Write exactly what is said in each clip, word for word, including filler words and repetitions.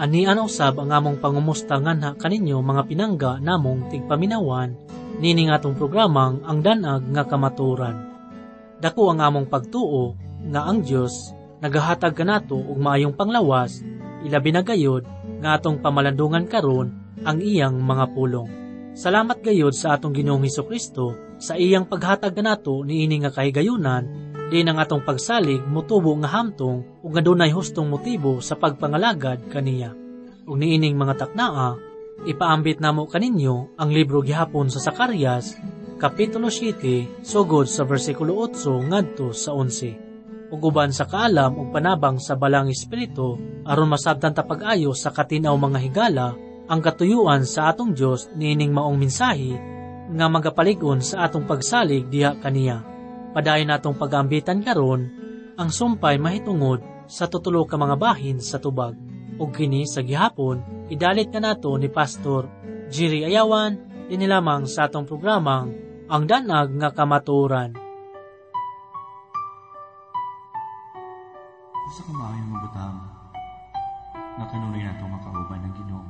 Ani ano usab ang among pangumusta nganha kaninyo mga pinangga namong tigpaminawan nini nga atong programang ang danag nga kamaturan. Dako ang among pagtuo nga ang Dios nagahatag kanato og maayong panglawas, ilabi na gayud nga atong pamalandungan karon ang iyang mga pulong. Salamat gayud sa atong Ginoong Hesukristo sa iyang paghatag kanato niini nga kahigayunan, di ang atong pagsalig motubo nga hamtong ug nga dunay hustong motibo sa pagpangalagad kaniya. Ug niining mga taknaa, ipaambit namo kaninyo ang libro gihapon sa Zacarias, Kapitulo siyete, sugod sa versikulo eight ngadto sa eleven. Ug uban sa kaalam ug panabang sa balang espiritu, aron masabtan ta pag-ayo sa katinaw mga higala, ang katuyuan sa atong Dios niining maong mensahe nga magapalig-on sa atong pagsalig diha kaniya. Padayon natong pagambitan karon ang sumpay mahitungod sa tutulo ka mga bahin sa tubag. Ug kini sa gihapon idalit kanato ni Pastor Jerry Ayawan dinhi lamang sa atong programang Ang Danag nga Kamaturan. Sa kamayong mga butang na kanunay natong makauban ng Ginoo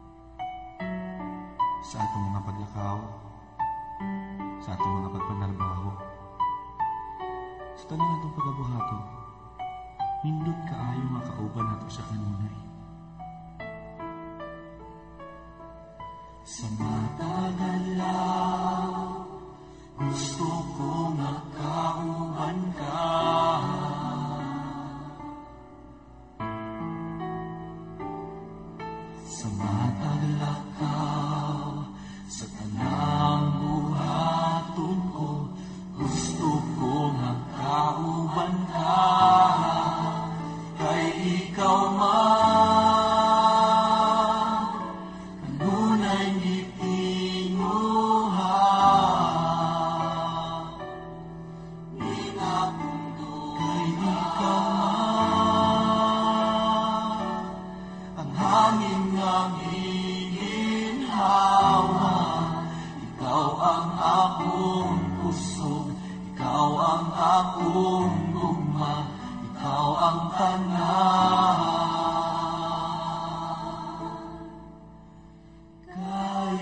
sa atong mga paglakaw, sa atong mga pagpanarbaho, sa tanang atong pagabuhato, nindot kaayo makauban nato sa kanunay. Sa matagalaw, gusto ko makauban ka. Sa mataglakaw, sa tanang buhaton ko, gusto ko magkauban ka, kay ikaw man, kanunay gitinguha. Ikapundo, kay ikaw man, ang hangin ng higinhawa. Ikaw ang akong kusog, ikaw ang akong gugma, ikaw ang tanan. Kay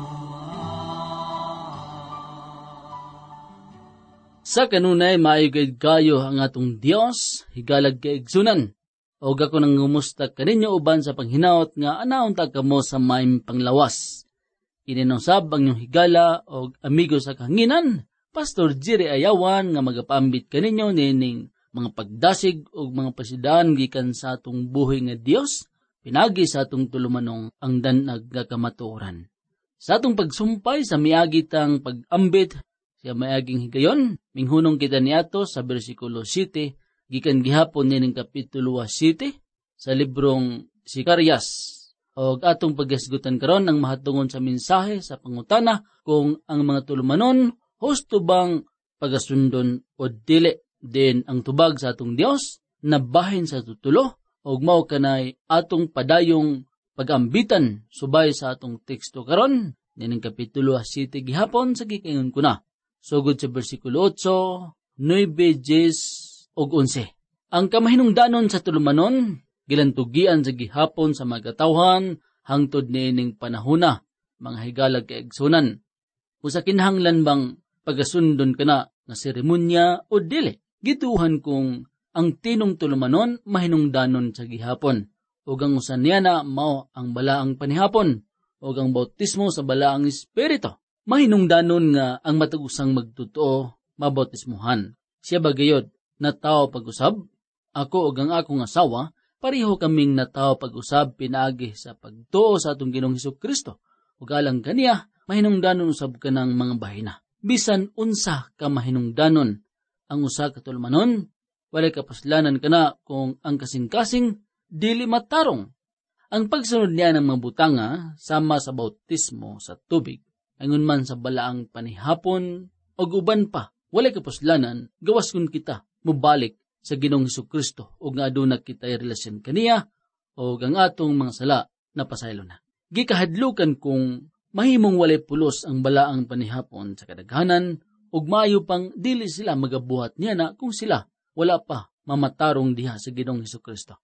Sa kanunay maayogid kayo ang atong Dios, higalag kay igsunan. O ako nang ngumusta kaninyo uban sa panghinaot nga anaon ta kamo sa maayong panglawas. Ininusab ang inyong higala o amigo sa kahanginan, Pastor Jerry Ayawan nga magapaambit kaninyo nining mga pagdasig o mga pasidaan gikan sa atong buhay nga Dios, pinagi sa atong tulumanong ang danag nga kamatuoran. Sa atong pagsumpay sa miagi tang pag-ambit sa miaging higayon, minghunong kita niato sa bersikulo seven, gikan gihapon nining kapitulo seven sa librong Zacarias. O atong paggasgutan karon ang mahatungon sa mensahe sa pangutana kung ang mga tulumanon husto bang pagasundon o dili. Din ang tubag sa atong Dios na bahin sa tutulo og mao kanay atong padayong pagambitan subay sa atong teksto karon nining kapitulo seven gihapon sa gikaingon ko na. Sugod sa bersikulo eight, nine, ten og eleven. Ang kamahinungdanon sa tulumanon gilantugian sa gihapon sa mga katawhan hangtod niining panahona, mga higalag kay igsunan. Usa kinahanglan bang pagasundon kana nga seremonya o dili? Gituhan kung ang tinong tulumanon mahinungdanon sa gihapon. Ug ang usan niya na mao ang balaang panihapon ug ang bautismo sa balaang espiritu. Mahinungdanon nga ang matag-usang magtotoo mabautismuhan. Siya bagayod na tao pag-usab, ako ug ang akong asawa, pareho kaming natawo pag-usab pinaagi sa pagtuo sa atong Ginoong Hesukristo. Ug alang kaniya, mahinungdanon usab kanang mga bahina. Bisan unsa ka mahinungdanon, ang usa ka tulumanon, walay kapuslanan kana kung ang kasing-kasing dili matarong. Ang pagsunod niya ng mga butanga sama sa bautismo sa tubig, angon man sa balaang panihapon o uban pa, walay kapuslanan, gawas kun kita mubalik sa Ginoong Hesukristo o nga aduna kita relasyon kaniya o ang atong mga sala na pasaylo na. Gikahadlukan kung mahimong walay pulos ang balaang panihapon sa kadaghanan ug maayo pang dili sila magabuhat niya na kung sila wala pa mamatarong diha sa Ginoong Hesukristo.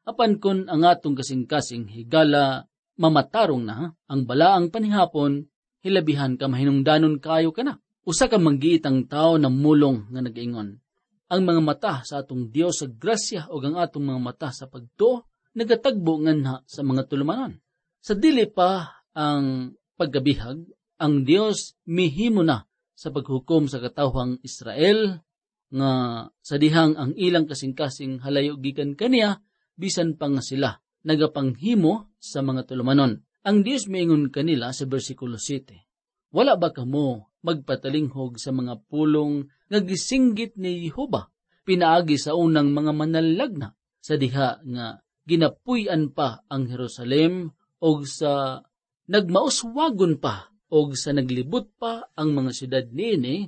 Apan kun ang atong kasing-kasing higala mamatarong na, ang balaang panihapon, hilabihan ka mahinungdanon kayo ka na. Usa ka manggiitang tao na mulong nga nag-ingon. Ang mga mata sa atong Dios sa grasya o ang atong mga mata sa pagtuo, nagatagbo nganha sa mga tulumanon. Sa dili pa ang paggabihag, ang Dios mihimo na sa paghukom sa katawhang Israel, nga sa dihang ang ilang kasing-kasing halayo gikan kaniya, bisan pa nga sila nagapanghimo sa mga tulumanon. Ang Dios miingon kanila sa bersikulo seven, wala ba kamo magpatalinghog sa mga pulong nga gisinggit ni Jehova, pinaagi sa unang mga manlalagna, sa diha nga ginapuy-an pa ang Jerusalem og sa nagmauswagon pa og sa naglibot pa ang mga syudad niini,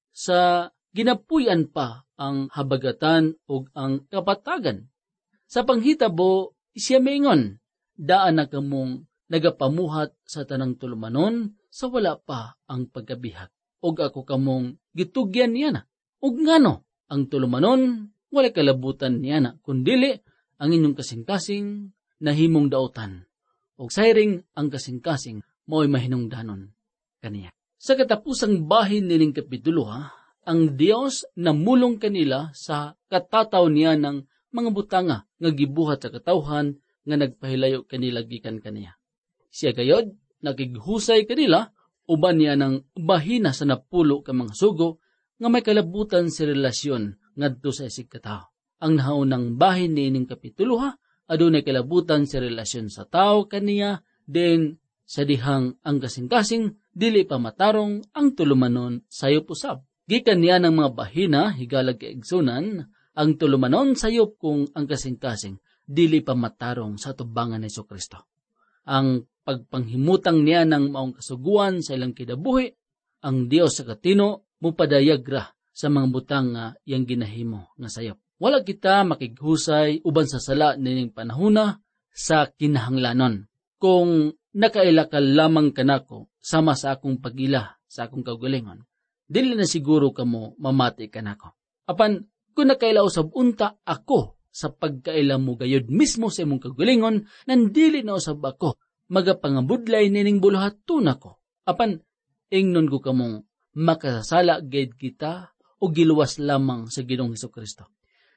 sa ginapuy-an pa ang habagatan og ang kapatagan. Sa panghitabo siya miingon, daan na kamong nagapamuhat sa tanang tulumanon sa wala pa ang pagkabihag. Og ako kamong gitugyan niya na. Og ngano, ang tulumanon, wala kalabutan niya na, kundili ang inyong kasing-kasing nahimong dautan. Og sayring ang kasing-kasing mao'y mahinungdanon kaniya. Sa katapusang bahin nining kapitulo ha, ang Dios namulong kanila sa katataw niya ng mga butanga nga gibuhat sa katawhan nga nagpahilayo kanila gikan kaniya. Siya gayod, nakighusay kanila, uban niya ng bahina sa napulo ka mga sugo, nga may kalabutan sa relasyon ngadto sa isig katao. Ang nahaunang bahin ni ining kapitulo ha, adunay kalabutan sa relasyon sa tao kaniya, den sa dihang ang kasing-kasing, dili pa matarong ang tulumanon sayop usab. Gikan niya ng mga bahina, higalag kaigsunan, ang tulumanon sayop kung ang kasing-kasing, dili pa matarong sa tubangan ni Jesucristo. Ang pagpanghimutang niya ng maong kasuguan sa ilang kinabuhi, ang Dios sa katino mupadayagra sa mga butang nga yang ginahimo nga sayop. Wala kita makighusay uban sa sala nining panahuna sa kinahanglanon. Kung nakailakal lamang kanako sama sa akong pagila sa akong kaugalingon, dili na siguro kamo mamati kanako. Apan kung nakaila usab unta ako sa pagkaila mo gayod mismo sa imong kaugalingon, nandili na usab ako magapangabudlay nining buluhaton ako. Apan ingnon ko kamong makasasala gayud kita o giluwas lamang sa Ginoong Hesukristo.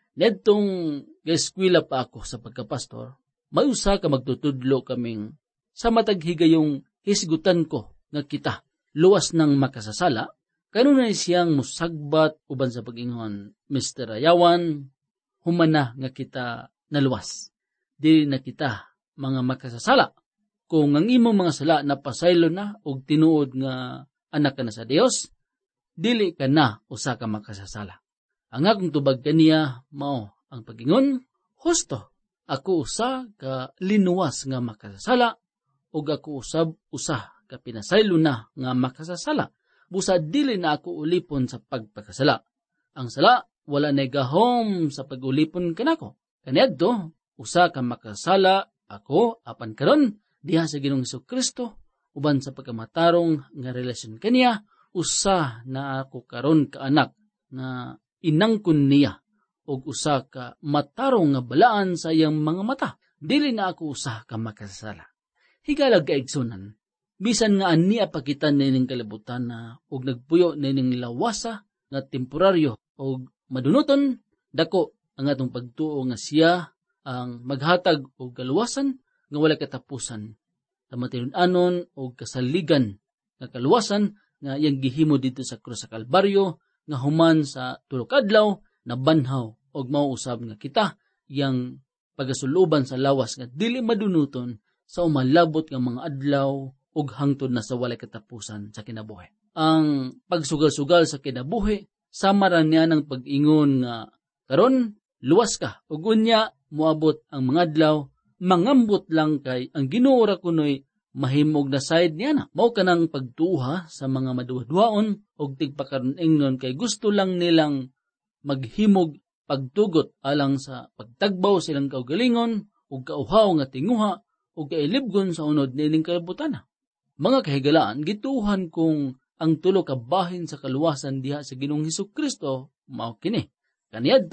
Nedtong gaeskwela pa ako sa pagkapastor, may usa ka magtutudlo kaming sa matag higayong hisgutan ko nga kita luwas ng makasasala, kanunay siyang musagbat uban sa pag-ingon, Mister Ayawan, humana nga kita naluwas. Dili na kita mga makasasala. Kung ang imong mga sala napasaylo na og tinuod nga anak ka na sa Dios, dili ka na usa ka makasasala. Ang akong tubag kaniya mao ang pag-ingon, husto, ako usa ka linuwas nga makasasala ug ako usab usa ka pinasaylo na nga makasasala. Busa dili na ako ulipon sa pagpakasala. Ang sala wala na gahom sa pag-ulipon kanako. Kaniadto usa ka makasala ako apan karon diha sa Ginoong Hesukristo uban sa pagkamatarong nga relasyon kaniya, usa na ako karon ka anak na inangkon niya og usa ka matarong nga balaan sa iyang mga mata. Dili na ako usa ka makasala. Higalag kaigsunan, bisan nga ania pakitan nining kalibutan na og nagpuyo nining lawasa nga temporaryo og madunoton, dako ang atong pagtuo nga siya ang maghatag og kaluwasan nga wala katapusan. Tamatinon-anon og kasaligan nga kaluwasan nga iyang gihimo dito sa krus sa Kalbaryo nga human sa tulo ka adlaw na banhaw og mauusab nga kita iyang pagasuluban sa lawas nga dili madunuton sa umalabot nga mga adlaw ug hangtod na sa walay katapusan sa kinabuhi. Ang pagsugal-sugal sa kinabuhi sama ra niya ng pag-ingon nga karon luwas ka ug unya moabot ang mga adlaw mangambot lang kay ang Ginoo ra kunoy mahimog na side niya na. Mao kanang pagtuha sa mga maduwa-duwaon og tigpakaron-ingnon kay gusto lang nilang maghimog pagtugot alang sa pagtagbaw silang kaugalingon ug kauhaw nga tinguha ug kailibgon sa unod nining kalibutan. Mga kahigalaan, gituhan kung ang tulo ka bahin sa kaluwasan diha sa Ginoong Hesukristo mao kini. Kaniadto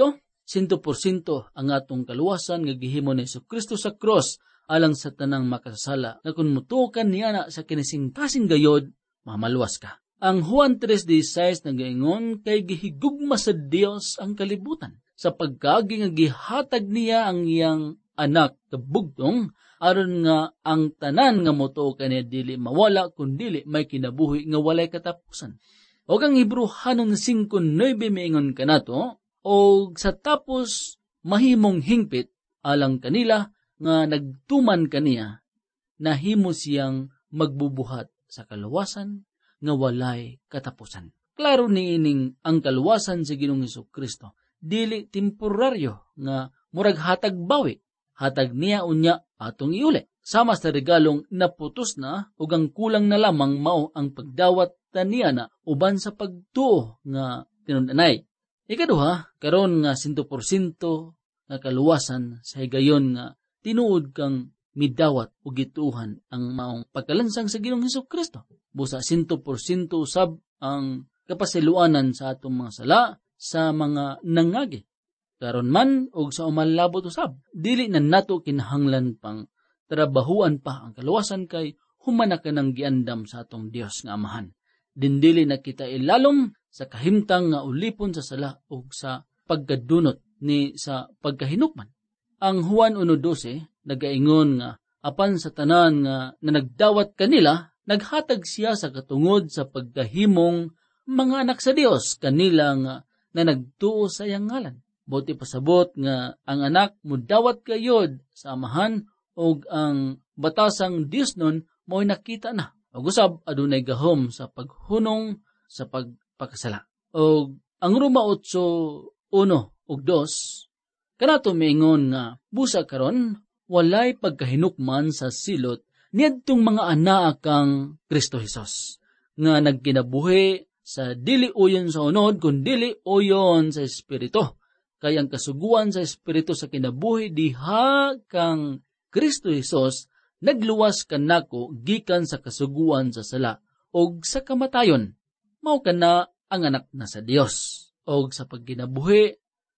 Sinto porsyento ang atong kaluwasan nga gihimo ni Jesucristo sa cross alang sa tanang makasasala. Na kung mutukan niya na sa kinising-kasing gayod, mamaluwas ka. Ang Juan tres dieciséis nagaingon kay gihigugma sa Dios ang kalibutan. Sa pagkaagi nga gihatag niya ang iyang anak kabugtong, aron nga ang tanan nga mutukan niya dili mawala kundili may kinabuhi nga walay katapusan. O ang Hebrehanon five nine miingon kanato, o sa tapos mahimong hingpit alang kanila nga nagtuman kaniya, nahimo siyang magbubuhat sa kaluwasan nga walay katapusan. Klaro niining ang kaluwasan sa Ginoong Hesukristo, dili temporaryo nga murag hatag bawi, hatag niya unya atong iuli. Sama sa regalong naputos na ug ang kulang na lamang mao ang pagdawat taniya na uban sa pagtuo nga tinun-anay. Ikaduha, karon nga one hundred percent nga kaluwasan sa higayon nga tinuod kang midawat o gituhan ang maong pagkalansang sa Ginoong Hesukristo. Busa one hundred percent usab ang kapasiluanan sa atong mga sala sa mga nangagi. Karon man og sa umalabot usab, dili na nato kinahanglan pang trabahuan pa ang kaluwasan kay humana ka ng giandam sa atong Dios nga Amahan. Dindili na kita ilalom sa kahimtang nga ulipon sa sala o sa pagkadunot ni sa pagkahinukman. Ang Juan one twelve nagaingon nga apan sa tanan nga na nagdawat kanila, naghatag siya sa katungod sa pagkahimong mga anak sa Dios kanila nga na nagtuo sa iyang ngalan. Buti pasabot nga ang anak mudawat kayod sa Amahan og ang batasang Dios nun mo'y nakita na. Og usab adunay gahom sa paghunong sa pagpakasala. Og ang Roma eight one ug two kanato miingon nga busa karon walay pagkahinukman sa silot niadtong mga anak kang Kristo Jesus nga nagkinabuhi sa dili uyon sa unod kun dili uyon sa espiritu. Kay ang kasuguan sa espiritu sa kinabuhi diha kang Kristo Jesus nagluwas kanako gikan sa kasuguan sa sala og sa kamatayon. Mao kana ang anak na sa Dios. Og sa pagkinabuhi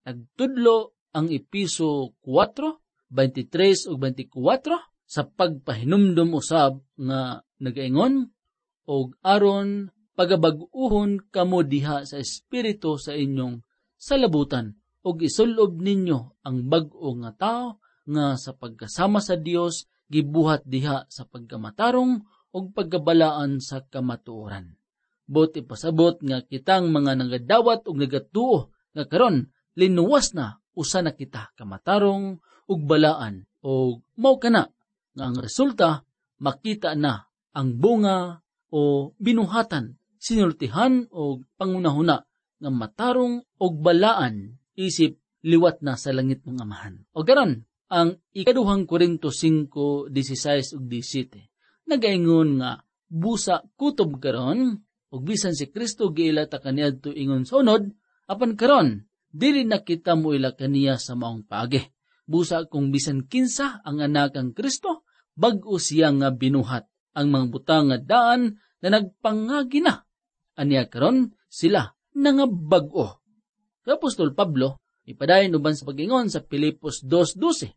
nagtudlo ang Episo four twenty-three ug twenty-four sa pagpahinumdum usab nga nagaingon og aron pagabag-uhon kamo diha sa espiritu sa inyong salabutan og isulob ninyo ang bag-o nga tao nga sa pagkasama sa Dios gibuhat diha sa pagkamatarong ug pagkabalaan sa kamatuoran. Buti pasabot nga kitang mga nagadawat ug nagatuo nga karon linuwas na usa na kita kamatarong ug balaan og mao kana nga ang resulta makita na ang bunga o binuhatan, sinultihan o pangunahuna nga matarong og balaan isip liwat na sa langit ng Amahan. O garon ang ikaduhang Korinto five sixteen ug seventeen nagaingon nga busa kutob karon ug bisan si Kristo giilata kaniadto ingon sa unod, apan karon dili na kita moila kaniya sa maong paagi. Busa kung bisan kinsa ang anak ang Kristo, bag-o siya nga binuhat ang mga butang nga daan na nagpangagi na. Aniya karon sila na nga bag-o. Kay Apostol Pablo ipadayon uban sa pag-ingon sa Filipos two twelve.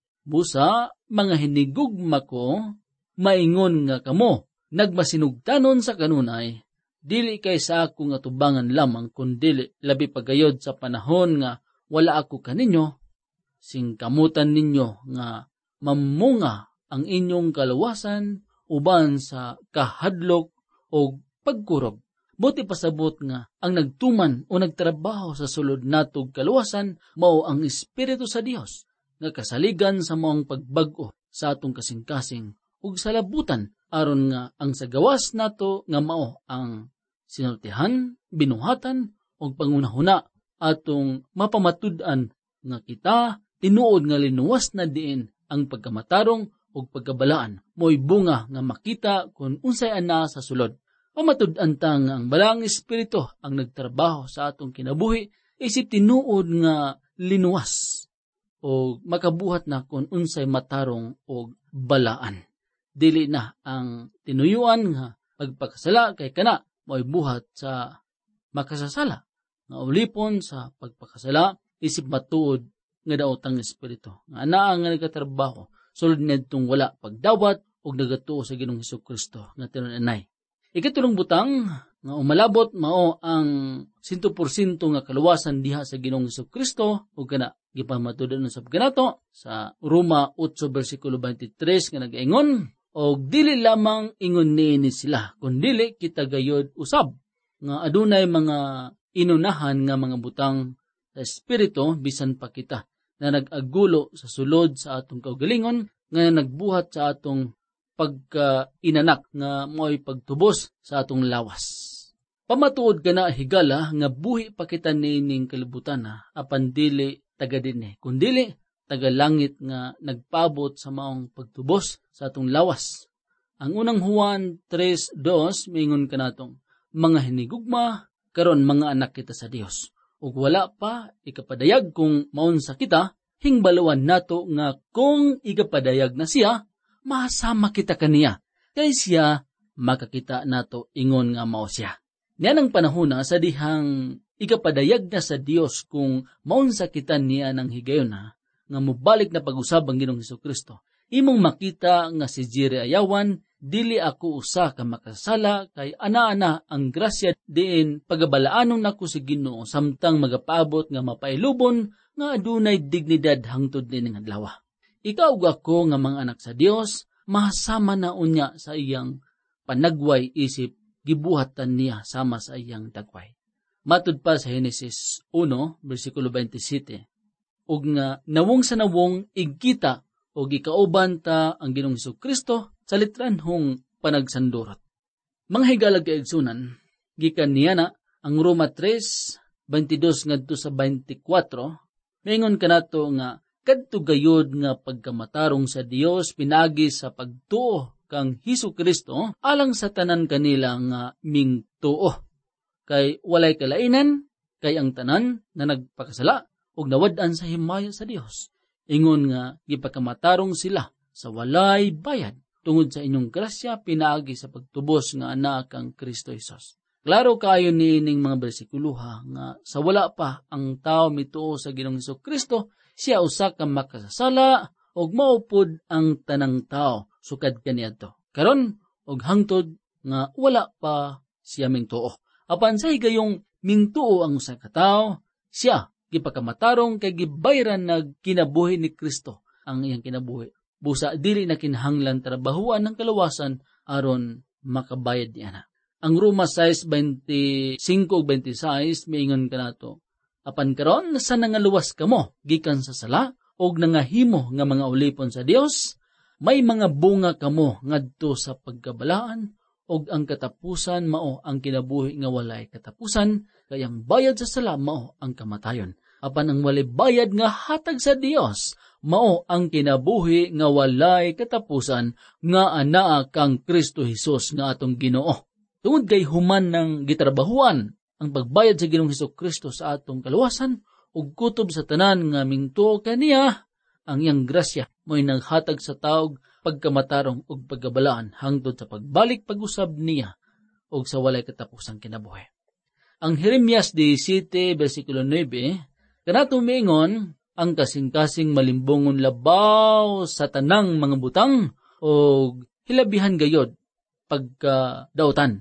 Busa mga hinigugma ko maingon nga kamo nagmasinugtanon sa kanunay, dili kay sa ako nga tubangan lamang kundi labi pagayod sa panahon nga wala ako kaninyo, singkamutan ninyo nga mamunga ang inyong kaluwasan uban sa kahadlok o pagkurog. Buti pasabot nga ang nagtuman o nagtrabaho sa sulod natog kaluwasan mao ang Espiritu sa Dios nga kasaligan sa maong pagbag-o sa atong kasing-kasing ug sa labutan aron nga ang sagawas nato nga mao ang sinultihan, binuhatan ug pangunahuna atong mapamatud-an nga kita tinuod nga linuwas na diin ang pagkamatarong ug pagkabalaan mo'y bunga nga makita kung unsay ana sa sulod. Pamatud-an ta nga ang balang espiritu ang nagtrabaho sa atong kinabuhi isip tinuod nga linuwas o makabuhat na kung unsay matarong o balaan. Dili na ang tinuyuan nga pagpakasala kay kana mo'y buhat sa makasasala nga ulipon sa pagpakasala isip matuod nga daotang espiritu. Nga anaa nga nagkatrabaho, sulod nitong wala pagdawat o nagatuo sa Ginoong Hesukristo nga tinunanay. Ikatulong butang nga umalabot mao ang one hundred percent nga kaluwasan diha sa Ginoong Hesukristo ug kana gipamatudan sa pagkanato sa Roma eight versikulo twenty-three nga nagaingon, og dili lamang ingon niini sila kundili kita gayud usab nga adunay mga inunahan nga mga butang sa espiritu bisan pa kita na nag-agulo sa sulod sa atong kaugalingon nga nagbuhat sa atong pagka-inanak nga mo'y pagtubos sa atong lawas. Pamatuod ka na higala nga buhi pa kita nining kalibutan na apan dili taga dinhi, kundili taga langit nga nagpabot sa maong pagtubos sa atong lawas. Ang unang Juan three two mingon ka natong mga hinigugma karon mga anak kita sa Dios. Ug wala pa ikapadayag kung maunsa kita, hingbaluan nato nga kung ikapadayag na siya, masama kita kaniya. Kay siya makakita nato ingon nga mao siya. Niyan ang panahon sa dihang ikapadayag na sa Dios kung maunsa kita niya ng higayon na nga mubalik na pag-usab ang Ginoong Hesukristo. Imong makita nga si Jiri ayawan, dili ako usa ka makasala kay ana-ana ang grasya diin pagabalaanon nako si Ginoo samtang magapaabot nga mapailubon nga adunay dignidad hangtod nining adlaw. Ikaw ug ako nga mga anak sa Dios, mahasama na unya sa iyang panagway isip gibuhatan niya sama sa iyang dagway. Matud pa sa Genesis one versikulo twenty-seven, ug nga nawong sa nawong igkita o gikauban ta ang Ginoong Hesukristo sa litranhong panagsandurot. Mga higalag kaigsunan, gikan niya na ang Roma three twenty-two ngadto sa twenty-four, mingon kanato nga kadto gayud nga pagkamatarong sa Dios pinagi sa pagtuo kang Hesukristo alang sa tanan kanila nga mingtuo. Kay walay kalainan kay ang tanan na nagpakasala ug nawad-an sa himaya sa Dios. Ingon nga gipakamatarong sila sa walay bayad tungod sa inyong grasya pinaagi sa pagtubos nga anak kang Kristo Jesus. Klaro kayo niining mga bersikuluha nga sa wala pa ang tao mituo sa Ginoong Hesukristo, siya usa ka makasasala ug maupod ang tanang tao sukad kaniadto. Karon og hangtod nga wala pa siya mingtuo. Apan sa higayong mingtuo ang usa ka tawo, siya gipakamatarong kay gibayran nag kinabuhi ni Kristo ang iyang kinabuhi. Busa dili na kinahanglan trabahuan ng kalawasan aron makabayad niya. Ang Roma six twenty-five ug twenty-six miingon kanato, apan karon sa nangaluwas kamo gikan sa sala og nangahimo nga mga ulipon sa Dios, may mga bunga kamo ngadto sa pagkabalaan og ang katapusan mao ang kinabuhi nga walay katapusan, kay ang bayad sa sala mao ang kamatayon. Apan ang walay bayad nga hatag sa Dios mao ang kinabuhi nga walay katapusan nga anaa kang Kristo Jesus nga atong Ginoo. Tungod kay human ng gitrabahuan ang pagbayad sa Ginoong Hesukristo sa atong kaluwasan ug kutob sa tanan nga mingtuo kaniya, ang iyang grasya mo'y naghatag sa taog pagkamatarong ug pagkabalaan hangtod sa pagbalik pag-usab niya ug sa walay katapusang kinabuhi. Ang Jeremias seventeen versikulo nine kanato miingon, ang kasing-kasing malimbongon labaw sa tanang mga butang ug hilabihan gayod pagkadautan.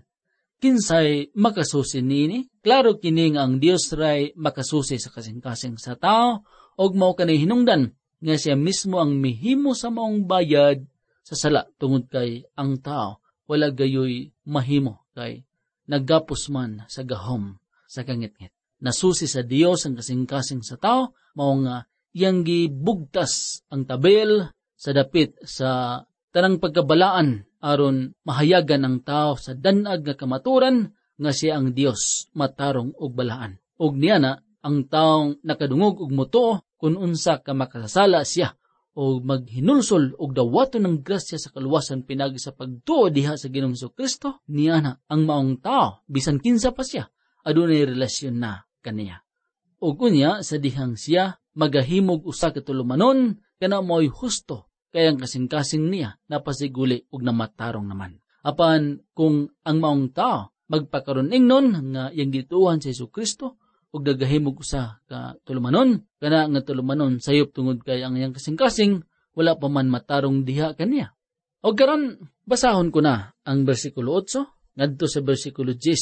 Kinsay makasusi nini? Klaro kini nga ang Dios ray makasusi sa kasing-kasing sa tao og mao kanay hinungdan nga siya mismo ang mihimo sa maong bayad sa sala tungod kay ang tao wala gayoy mahimo kay naggapos man sa gahom sa kangit-ngit. Nasusi sa Dios ang kasing-kasing sa tao mao nga iyang gibugtas ang tabel sa dapit sa tanang pagkabalaan aron mahayagan ang tao sa danag nga kamaturan nga siya ang Dios matarong og balaan. Og niya na ang taong nakadungog og mutuo kun unsa ka makasasala siya o maghinulsol og dawaton ng grasya sa kaluwasan pinagi sa pagtuo diha sa Ginoong Hesukristo, niya na ang maong tao bisan kinsa pa siya adunay relasyon na kaniya. Og unya sa dihang siya magahimog usa ka tulumanon kana mo'y husto kay ang kasing-kasing niya napasiguli ug namatarong naman. Apan kung ang maong tao magpakaron ingnon nga iyang gituohan sa Hesukristo ug nagahimog usa ka tulumanon, kana nga tulumanon sayop tungod kay ang iyang kasing-kasing wala pa man matarong diha kaniya. O karon basahon ko na ang bersikulo eight ngadto sa bersikulo ten.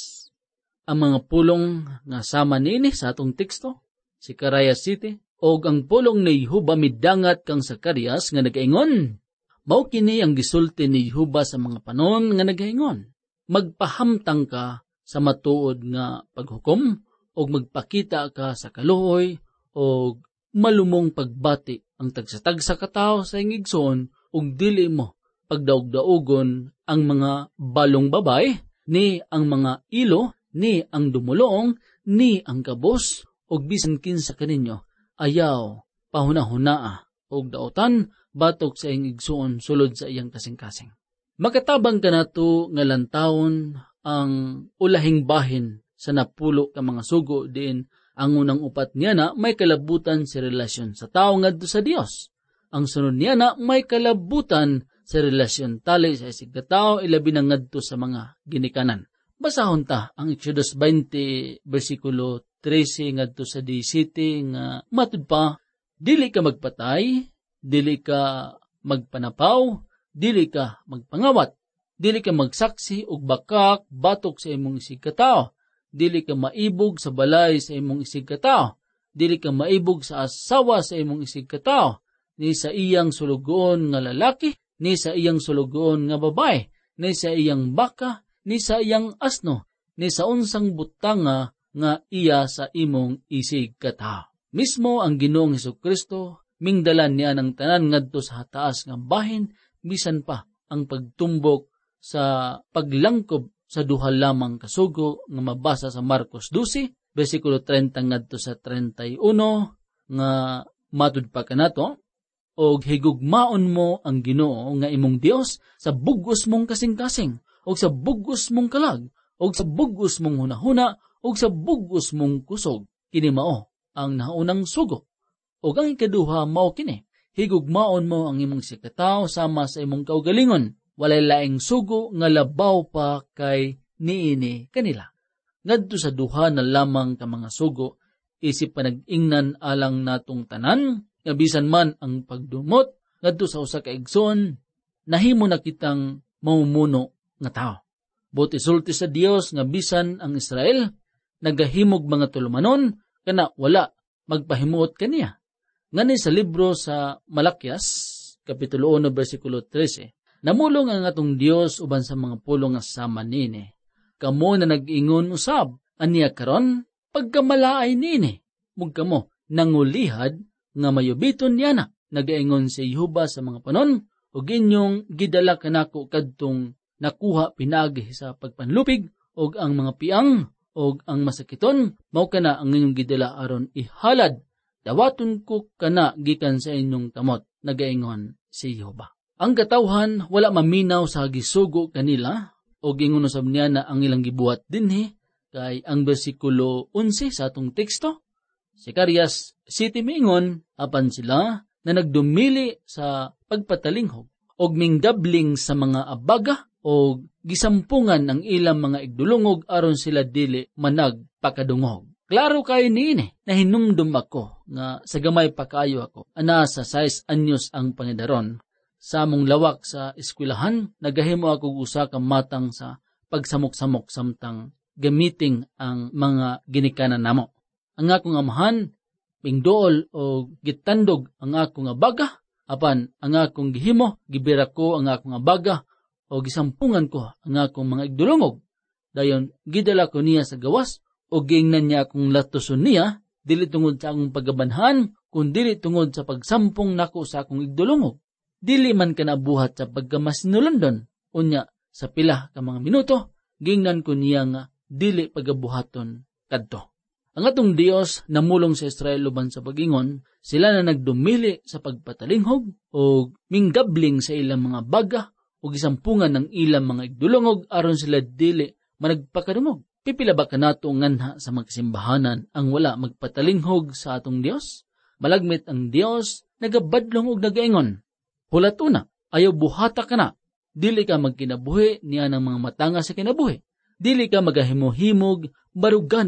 Ang mga pulong nga sama niini sa atong teksto, Sicarias City, og ang pulong ni Jehovah midangat kang Zacarias nga nagaingon. Mao kini ang gisulti ni Jehovah sa mga panon nga nagaingon. Magpahamtang ka sa matuod nga paghukom og magpakita ka sa kaluoy og malumong pagbati ang tagsatagsa ka tawo sa ingigsoon ug dili mo pagdaog-daogon ang mga balong babay ni ang mga ilo ni ang dumulong ni ang kabos og bisan kinsa kaninyo ayaw pahuna-hunaa og daotan batok sa iyang igsuon sulod sa iyang kasing-kasing. Makatabang ka nato nga lantawon ang ulahing bahin sa napulo ka mga sugo diin ang unang upat niya na may kalabutan sa relasyon sa tao ngadto sa Dios. Ang sunod niya na may kalabutan sa relasyon tali sa isig ka tao ilabi na ngadto sa mga ginikanan. Basahon ta ang Exodus twenty bersikulo thirteen ngadto sa seventeen nga matud pa, dili ka magpatay, dili ka magpanapaw, dili ka magpangawat, dili ka magsaksi og bakak batok sa imong isig ka tao. Dili ka maibog sa balay sa imong isig ka tao. Dili ka maibog sa asawa sa imong isig ka tao. Ni sa iyang sulugoon nga lalaki, ni sa iyang sulugoon nga babae, ni sa iyang baka, ni sa iyang asno, ni sa unsang butanga nga iya sa imong isig ka tao. Mismo ang Ginoong Hesukristo, mingdalan niya ng tanan ngadto sa taas nga bahin, bisan pa ang pagtumbok sa paglangkob sa duha lamang kasugo nga mabasa sa Marcos twelve, bersikulo thirty ngadto sa thirty-one, nga matud pa kanato, og higugmaon mo ang Ginoo nga imong Dios sa bugos mong kasing-kasing, og sa bugos mong kalag, og sa bugos mong hunahuna, og sa bugos mong kusog. Kini mao ang naunang sugo. Og ang ikaduha mao kini, higugmaon mo ang imong sikataw sama sa imong kaugalingon. Walay laing sugo nga labaw pa kay niini kanila. Ngadto sa duha na lamang ka mga sugo, isip panag-ingnan alang natong tanan, nga bisan man ang pagdumot, ngadto sa usa ka igsoon, nahimo na kitang mamumuno nga tao. Buti sulti sa Dios nga bisan ang Israel, nagahimog mga tulumanon, kana wala magpahimuot kaniya. Ngani sa libro sa Malakias, kapitulo one, bersikulo thirteen, namulong ang atong Dios uban sa mga pulong nga sama nini. Kamo na nag-ingon usab, aniya karon pagkamalaay nini. Mug kamo nangulihad nga mayubiton niya na. Nag-ingon si Jehovah sa mga panon, ug inyong gidala kanako kadtong nakuha pinagi sa pagpanlupig, ug ang mga piang, ug ang masakiton, mao kana ang inyong gidala aron ihalad. Dawaton ko kana gikan sa inyong kamot. Nag-ingon si Jehovah. Ang katawhan wala maminaw sa gisugo kanila o gingon usab niya na ang ilang gibuhat dinhi kay ang bersikulo eleven sa atong teksto. Sicarias City miingon apan sila na nagdumili sa pagpatalinghog og minggabling sa mga abaga o gisampungan ang ilang mga igdulungog aron sila dili manag pakadungog. Klaro kay niini na hinumdum ako nga sa gamay pa kaayo ako ana sa size anyos ang pangidaron. Sa among lawak sa eskwelahan, nagahimo ako usa ka matang sa pagsamok-samok samtang gamiting ang mga ginikanan namo. Ang akong amahan, pingdool o gitandog ang akong abaga, apan ang akong gihimo, gibira ko ang akong abaga o gisampungan ko ang akong mga igdulungog. Dayon, gidala ko niya sa gawas o giingnan niya akong latuson niya, dili tungod sa akong pagabanhan, kung dili tungod sa pagsampung nako sa akong igdulungog. Dili man ka nabuhat sa pagkamasinulundon, unya sa pila ka mga minuto, gingnan ko niya nga dili pagabuhaton kadto. Ang atong Dios namulong sa Israel uban sa pagingon, sila na nagdumili sa pagpatalinghog o minggabling sa ilang mga baga o gisampungan ng ilang mga igdulungog aron sila dili managpakadungog. Pipila ba ka nato nganha sa magsimbahanan ang wala magpatalinghog sa atong Dios? Malagmit ang Dios, nagabadlong og nagaingon. Hulatuna, ayaw buhata ka na. Dili ka magkinabuhi niya ng mga matanga sa kinabuhi. Dili ka magahimo-himog, baruganan,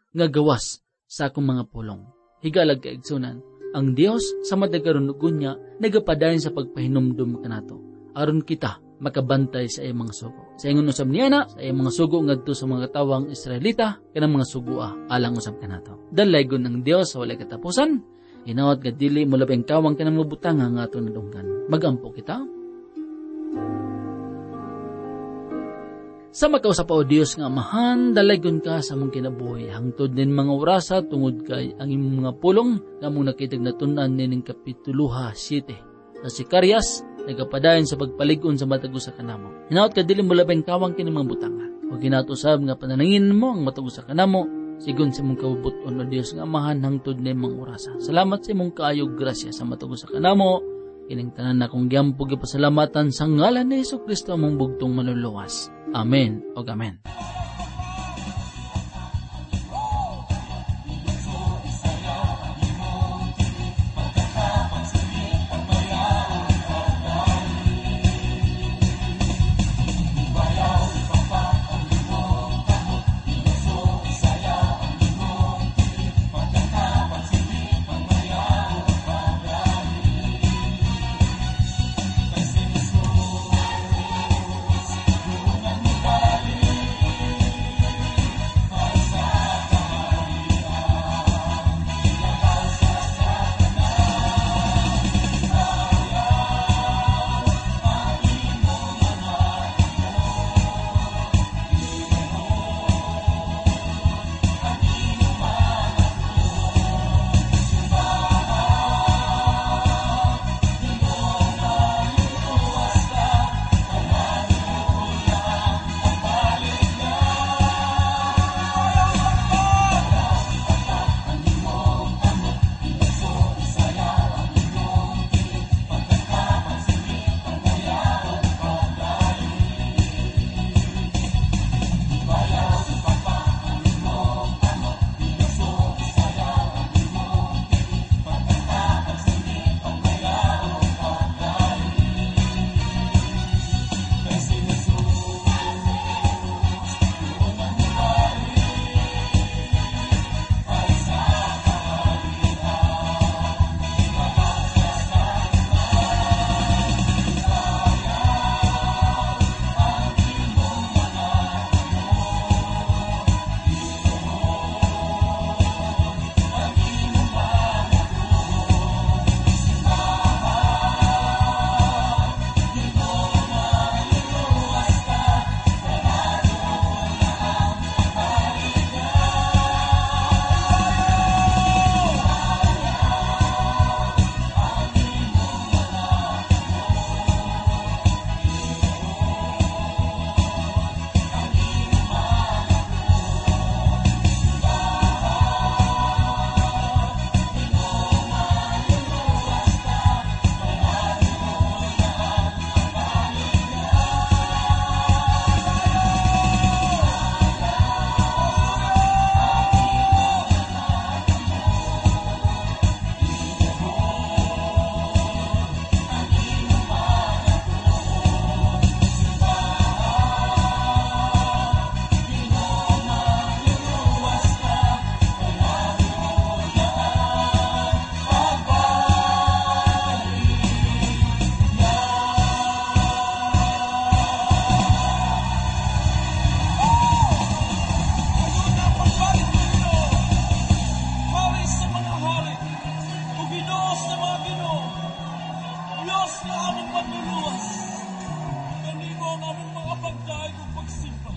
nga gawas sa akong mga pulong. Higalag kaigsunan, ang Dios sa madagarunugon niya nagapadayon sa pagpahinumdum kanato. Aron kita makabantay sa iyang mga sugo. Sa ingon usab niya na, sa iyang mga sugo ngadto sa mga katawang Israelita, kanang mga sugua alang usab kanato. Dalaygon ng Dios sa walay katapusan, hinaot nga dili mo labing kawang kanang mabutanga nga ato nadunggan. Magampo kita. Sa makausap o Dios nga amahan, dalaygon ka sa mong kinabuhi. Hangtod din mga orasa tungod kay ang imong mga pulong nga mong nakitag natunan nining kapituluha siyete. Sa si Karyas, nagapadayon sa pagpaligon sa matago sa kanamo. Hinaot ka dili mo labing kawang kini mga butanga. O ginatusab nga pananangin mo ang matago sa kanamo, sigon sa mong kabubuton o Dios nga amahan hangtod ni mga orasa. Salamat sa imong kaayog grasya sa matago sa kanamo. Kining tanan na kong giyampo gipasalamatan sa ngalan ni Jesucristo among bugtong manluluwas. Amen o amen. Diyos na aming manluluwas. Kanimo ang aming mga pagdaig o pagsimba.